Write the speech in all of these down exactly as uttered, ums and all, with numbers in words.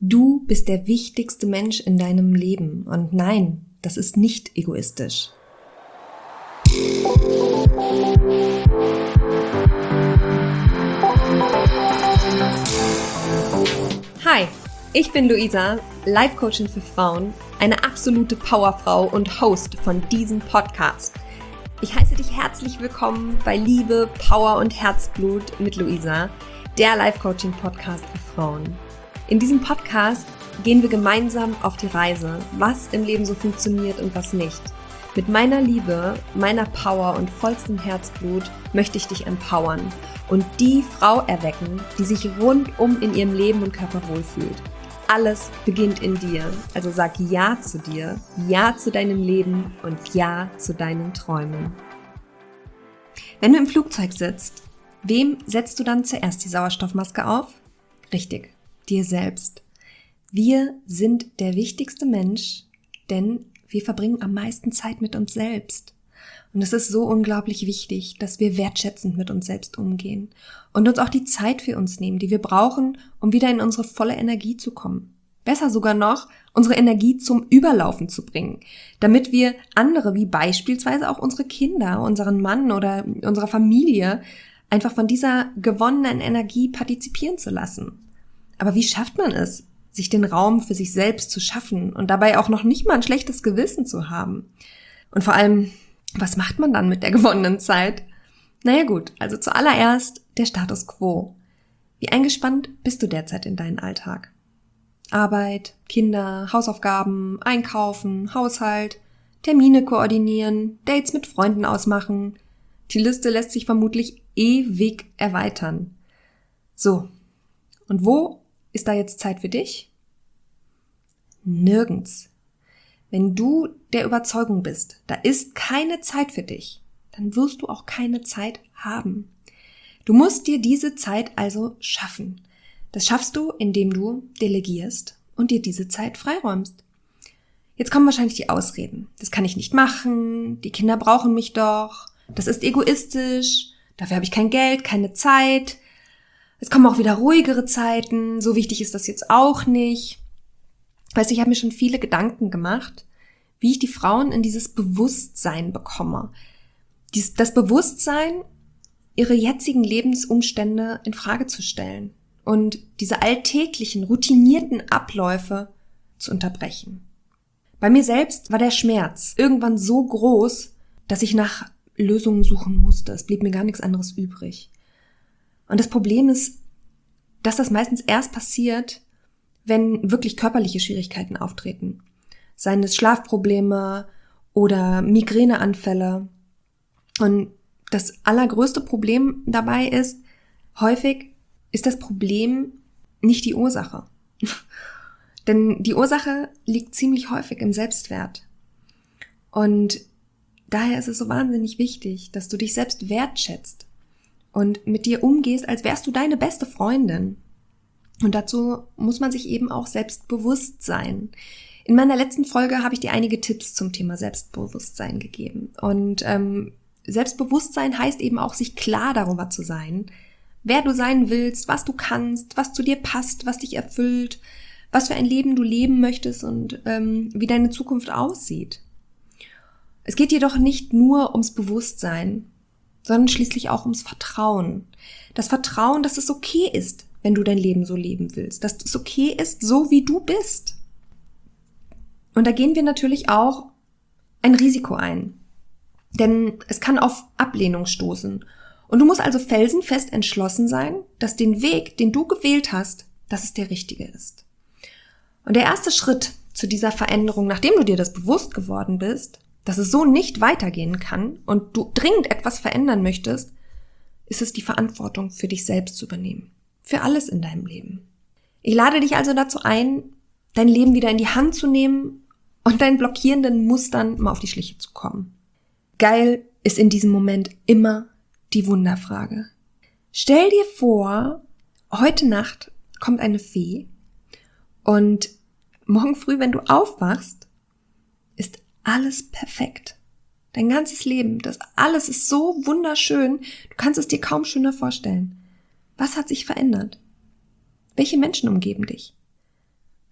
Du bist der wichtigste Mensch in deinem Leben und nein, das ist nicht egoistisch. Hi, ich bin Luisa, Life Coachin für Frauen, eine absolute Powerfrau und Host von diesem Podcast. Ich heiße dich herzlich willkommen bei Liebe, Power und Herzblut mit Luisa, der Life Coaching Podcast für Frauen. In diesem Podcast gehen wir gemeinsam auf die Reise, was im Leben so funktioniert und was nicht. Mit meiner Liebe, meiner Power und vollstem Herzblut möchte ich dich empowern und die Frau erwecken, die sich rundum in ihrem Leben und Körper wohlfühlt. Alles beginnt in dir, also sag Ja zu dir, Ja zu deinem Leben und Ja zu deinen Träumen. Wenn du im Flugzeug sitzt, wem setzt du dann zuerst die Sauerstoffmaske auf? Richtig. Dir selbst. Wir sind der wichtigste Mensch, denn wir verbringen am meisten Zeit mit uns selbst. Und es ist so unglaublich wichtig, dass wir wertschätzend mit uns selbst umgehen und uns auch die Zeit für uns nehmen, die wir brauchen, um wieder in unsere volle Energie zu kommen. Besser sogar noch, unsere Energie zum Überlaufen zu bringen, damit wir andere, wie beispielsweise auch unsere Kinder, unseren Mann oder unsere Familie, einfach von dieser gewonnenen Energie partizipieren zu lassen. Aber wie schafft man es, sich den Raum für sich selbst zu schaffen und dabei auch noch nicht mal ein schlechtes Gewissen zu haben? Und vor allem, was macht man dann mit der gewonnenen Zeit? Naja gut, also zuallererst der Status quo. Wie eingespannt bist du derzeit in deinen Alltag? Arbeit, Kinder, Hausaufgaben, Einkaufen, Haushalt, Termine koordinieren, Dates mit Freunden ausmachen. Die Liste lässt sich vermutlich ewig erweitern. So, und wo ist da jetzt Zeit für dich? Nirgends. Wenn du der Überzeugung bist, da ist keine Zeit für dich, dann wirst du auch keine Zeit haben. Du musst dir diese Zeit also schaffen. Das schaffst du, indem du delegierst und dir diese Zeit freiräumst. Jetzt kommen wahrscheinlich die Ausreden. Das kann ich nicht machen, die Kinder brauchen mich doch, das ist egoistisch, dafür habe ich kein Geld, keine Zeit. Es kommen auch wieder ruhigere Zeiten, so wichtig ist das jetzt auch nicht. Weißt du, ich habe mir schon viele Gedanken gemacht, wie ich die Frauen in dieses Bewusstsein bekomme. Dies, das Bewusstsein, ihre jetzigen Lebensumstände in Frage zu stellen und diese alltäglichen, routinierten Abläufe zu unterbrechen. Bei mir selbst war der Schmerz irgendwann so groß, dass ich nach Lösungen suchen musste. Es blieb mir gar nichts anderes übrig. Und das Problem ist, dass das meistens erst passiert, wenn wirklich körperliche Schwierigkeiten auftreten. Seien es Schlafprobleme oder Migräneanfälle. Und das allergrößte Problem dabei ist, häufig ist das Problem nicht die Ursache. Denn die Ursache liegt ziemlich häufig im Selbstwert. Und daher ist es so wahnsinnig wichtig, dass du dich selbst wertschätzt und mit dir umgehst, als wärst du deine beste Freundin. Und dazu muss man sich eben auch selbstbewusst sein. In meiner letzten Folge habe ich dir einige Tipps zum Thema Selbstbewusstsein gegeben. Und ähm, Selbstbewusstsein heißt eben auch, sich klar darüber zu sein, wer du sein willst, was du kannst, was zu dir passt, was dich erfüllt, was für ein Leben du leben möchtest und ähm, wie deine Zukunft aussieht. Es geht jedoch nicht nur ums Bewusstsein, sondern schließlich auch ums Vertrauen. Das Vertrauen, dass es okay ist, wenn du dein Leben so leben willst, dass es okay ist, so wie du bist. Und da gehen wir natürlich auch ein Risiko ein, denn es kann auf Ablehnung stoßen. Und du musst also felsenfest entschlossen sein, dass den Weg, den du gewählt hast, dass es der richtige ist. Und der erste Schritt zu dieser Veränderung, nachdem du dir das bewusst geworden bist, dass es so nicht weitergehen kann und du dringend etwas verändern möchtest, ist es die Verantwortung für dich selbst zu übernehmen. Für alles in deinem Leben. Ich lade dich also dazu ein, dein Leben wieder in die Hand zu nehmen und deinen blockierenden Mustern mal auf die Schliche zu kommen. Geil ist in diesem Moment immer die Wunderfrage. Stell dir vor, heute Nacht kommt eine Fee und morgen früh, wenn du aufwachst, ist alles perfekt. Dein ganzes Leben, das alles ist so wunderschön, du kannst es dir kaum schöner vorstellen. Was hat sich verändert? Welche Menschen umgeben dich?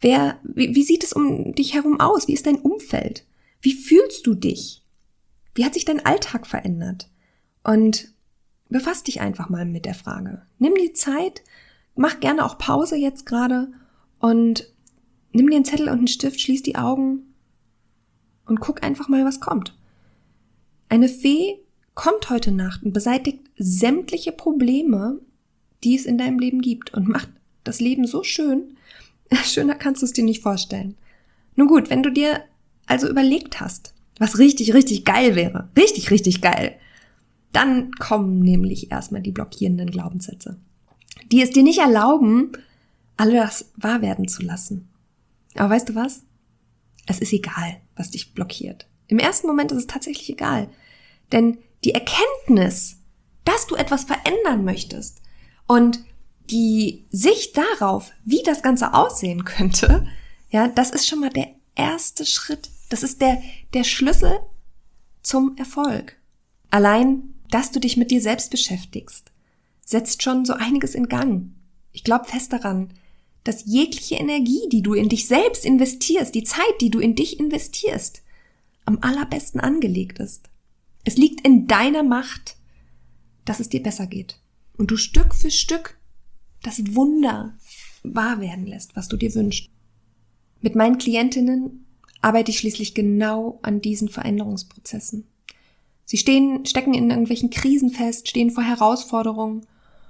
Wer, wie, wie sieht es um dich herum aus? Wie ist dein Umfeld? Wie fühlst du dich? Wie hat sich dein Alltag verändert? Und befass dich einfach mal mit der Frage. Nimm die Zeit, mach gerne auch Pause jetzt gerade und nimm dir einen Zettel und einen Stift, schließ die Augen und guck einfach mal, was kommt. Eine Fee kommt heute Nacht und beseitigt sämtliche Probleme, die es in deinem Leben gibt und macht das Leben so schön. Schöner kannst du es dir nicht vorstellen. Nun gut, wenn du dir also überlegt hast, was richtig, richtig geil wäre, richtig, richtig geil, dann kommen nämlich erstmal die blockierenden Glaubenssätze, die es dir nicht erlauben, alles wahr werden zu lassen. Aber weißt du was? Es ist egal, was dich blockiert. Im ersten Moment ist es tatsächlich egal. Denn die Erkenntnis, dass du etwas verändern möchtest und die Sicht darauf, wie das Ganze aussehen könnte, ja, das ist schon mal der erste Schritt. Das ist der, der Schlüssel zum Erfolg. Allein, dass du dich mit dir selbst beschäftigst, setzt schon so einiges in Gang. Ich glaube fest daran, dass jegliche Energie, die du in dich selbst investierst, die Zeit, die du in dich investierst, am allerbesten angelegt ist. Es liegt in deiner Macht, dass es dir besser geht. Und du Stück für Stück das Wunder wahr werden lässt, was du dir wünschst. Mit meinen Klientinnen arbeite ich schließlich genau an diesen Veränderungsprozessen. Sie stehen, stecken in irgendwelchen Krisen fest, stehen vor Herausforderungen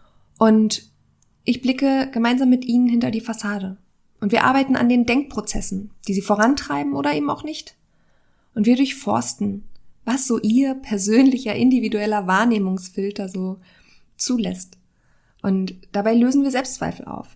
und ich blicke gemeinsam mit ihnen hinter die Fassade. Und wir arbeiten an den Denkprozessen, die sie vorantreiben oder eben auch nicht. Und wir durchforsten, was so ihr persönlicher, individueller Wahrnehmungsfilter so zulässt. Und dabei lösen wir Selbstzweifel auf.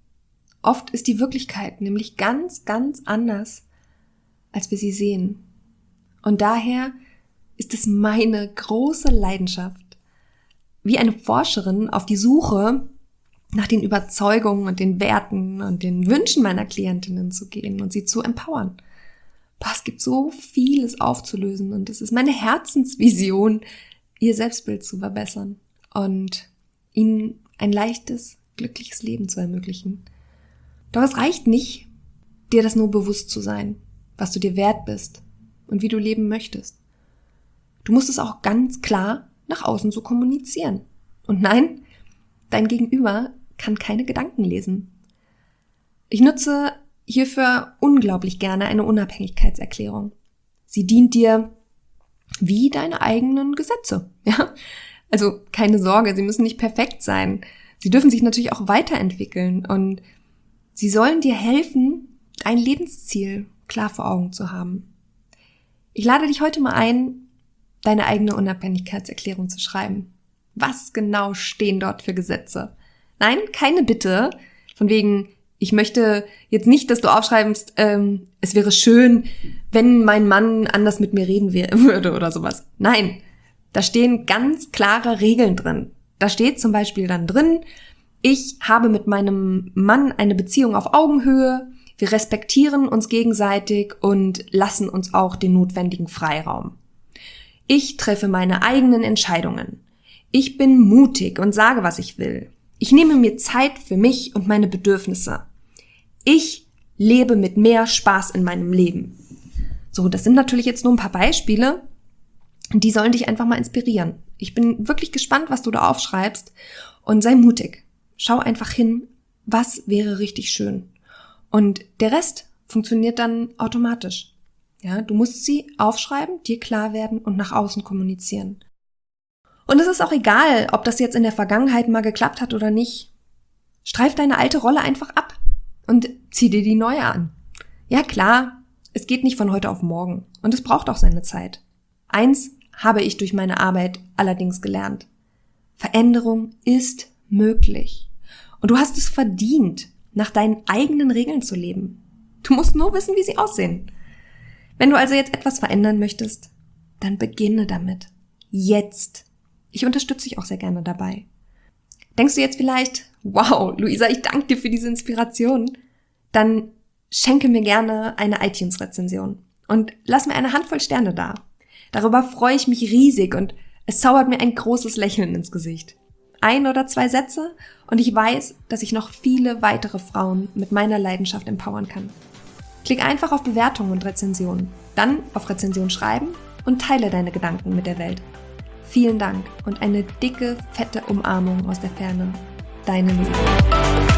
Oft ist die Wirklichkeit nämlich ganz, ganz anders, als wir sie sehen. Und daher ist es meine große Leidenschaft, wie eine Forscherin auf die Suche nach den Überzeugungen und den Werten und den Wünschen meiner Klientinnen zu gehen und sie zu empowern. Boah, es gibt so vieles aufzulösen und es ist meine Herzensvision, ihr Selbstbild zu verbessern und ihnen ein leichtes, glückliches Leben zu ermöglichen. Doch es reicht nicht, dir das nur bewusst zu sein, was du dir wert bist und wie du leben möchtest. Du musst es auch ganz klar nach außen so kommunizieren. Und nein, dein Gegenüber kann keine Gedanken lesen. Ich nutze hierfür unglaublich gerne eine Unabhängigkeitserklärung. Sie dient dir wie deine eigenen Gesetze, ja? Also keine Sorge, sie müssen nicht perfekt sein. Sie dürfen sich natürlich auch weiterentwickeln und sie sollen dir helfen, dein Lebensziel klar vor Augen zu haben. Ich lade dich heute mal ein, deine eigene Unabhängigkeitserklärung zu schreiben. Was genau stehen dort für Gesetze? Nein, keine Bitte, von wegen, ich möchte jetzt nicht, dass du aufschreibst, ähm, es wäre schön, wenn mein Mann anders mit mir reden würde oder sowas. Nein, da stehen ganz klare Regeln drin. Da steht zum Beispiel dann drin, ich habe mit meinem Mann eine Beziehung auf Augenhöhe, wir respektieren uns gegenseitig und lassen uns auch den notwendigen Freiraum. Ich treffe meine eigenen Entscheidungen. Ich bin mutig und sage, was ich will. Ich nehme mir Zeit für mich und meine Bedürfnisse. Ich lebe mit mehr Spaß in meinem Leben. So, das sind natürlich jetzt nur ein paar Beispiele, die sollen dich einfach mal inspirieren. Ich bin wirklich gespannt, was du da aufschreibst und sei mutig. Schau einfach hin, was wäre richtig schön. Und der Rest funktioniert dann automatisch. Ja, du musst sie aufschreiben, dir klar werden und nach außen kommunizieren. Und es ist auch egal, ob das jetzt in der Vergangenheit mal geklappt hat oder nicht. Streif deine alte Rolle einfach ab und zieh dir die neue an. Ja klar, es geht nicht von heute auf morgen und es braucht auch seine Zeit. Eins habe ich durch meine Arbeit allerdings gelernt. Veränderung ist möglich. Und du hast es verdient, nach deinen eigenen Regeln zu leben. Du musst nur wissen, wie sie aussehen. Wenn du also jetzt etwas verändern möchtest, dann beginne damit. Jetzt. Ich unterstütze dich auch sehr gerne dabei. Denkst du jetzt vielleicht, wow, Luisa, ich danke dir für diese Inspiration? Dann schenke mir gerne eine iTunes-Rezension und lass mir eine Handvoll Sterne da. Darüber freue ich mich riesig und es zaubert mir ein großes Lächeln ins Gesicht. Ein oder zwei Sätze Und ich weiß, dass ich noch viele weitere Frauen mit meiner Leidenschaft empowern kann. Klick einfach auf Bewertungen und Rezensionen, dann auf Rezension schreiben und teile deine Gedanken mit der Welt. Vielen Dank und eine dicke, fette Umarmung aus der Ferne. Deine Lisa.